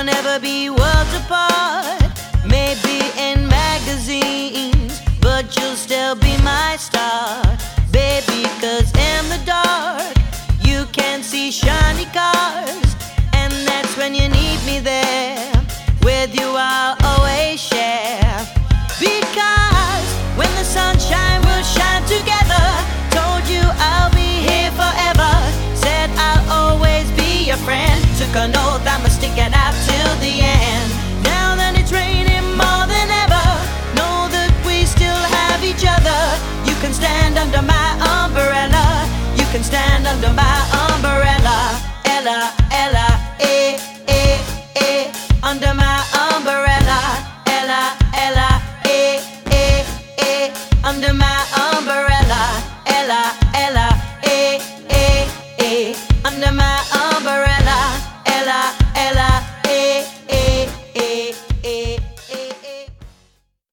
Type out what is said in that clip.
never be worlds apart. Maybe in magazines, but you'll still be my star, baby. 'Cause in the dark you can see shiny cars, and that's when you need me there. With you I'll always share, because when the sunshine will shine together. Told you I'll be here forever, said I'll always be your friend. Took an oath I'ma stick it out till the end. Now that it's raining more than ever, know that we still have each other. You can stand under my umbrella, you can stand under my